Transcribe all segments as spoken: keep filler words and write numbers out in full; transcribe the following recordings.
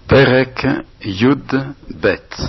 פרק י"ב.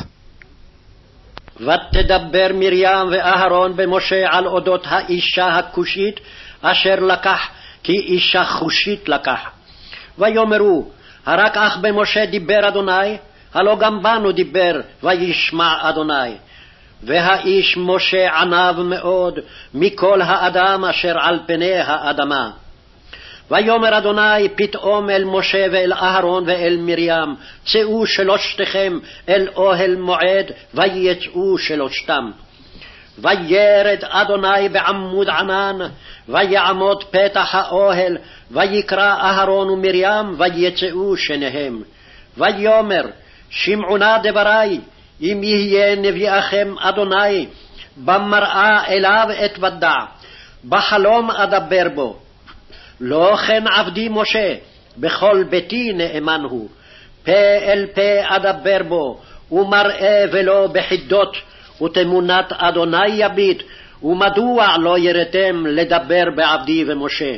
ותדבר מרים ואהרון במשה על אודות האישה הכושית אשר לקח, כי אישה חושית לקח. ויאמרו, הרק אך במשה דיבר אדוני, הלא גם בנו דיבר, וישמע אדוני. והאיש משה עניו מאוד מכל האדם אשר על פני האדמה. ויאמר אדוני פתאום אל משה ואל אהרון ואל מרים, צאו שלושתכם אל אוהל מועד, ויצאו שלושתם. וירד אדוני בעמוד ענן, ויעמוד פתח האוהל, ויקרא אהרון ומרים, ויצאו שניהם. ויאמר, שמעו נא דברי, אם יהיה נביאכם אדוני, במראה אליו אתוודע, בחלום אדבר בו. לא כן עבדי משה, בכל ביתי נאמן הוא, פה אל פה אדבר בו, ומראה ולא בחידות, ותמונת אדוני יביט, ומדוע לא ירתם לדבר בעבדי ומשה.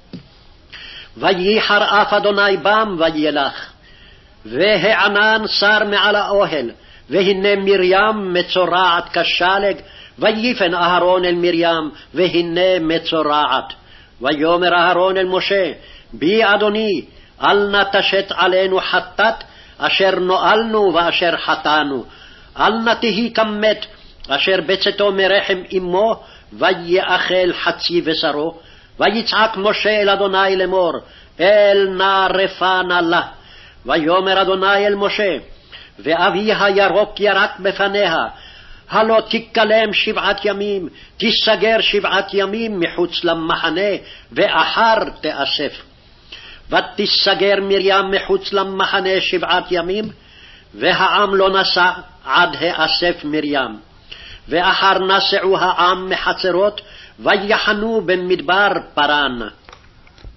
וייחר אף אדוני בם וילך, והענן שר מעל האוהל, והנה מרים מצורעת כשלג, ויפן אהרון אל מרים, והנה מצורעת. ויאמר אהרון אל משה, בי אדוני, אל נא תשת עלינו חטאת, אשר נואלנו ואשר חטאנו. אל נא תהי כמת, אשר בצאתו מרחם אמו, ויאכל חצי בשרו. ויצעק משה אל אדוני לאמור, אל נא רפא נא לה. ויאמר אדוני אל משה, ואביה ירוק ירק בפניה, הלא תיכלם שבעת ימים, תיסגר שבעת ימים מחוץ למחנה, ואחר תאסף. ותיסגר מרים מחוץ למחנה שבעת ימים, והעם לא נסע עד האסף מרים. ואחר נסעו העם מחצרות, ויחנו במדבר פרן.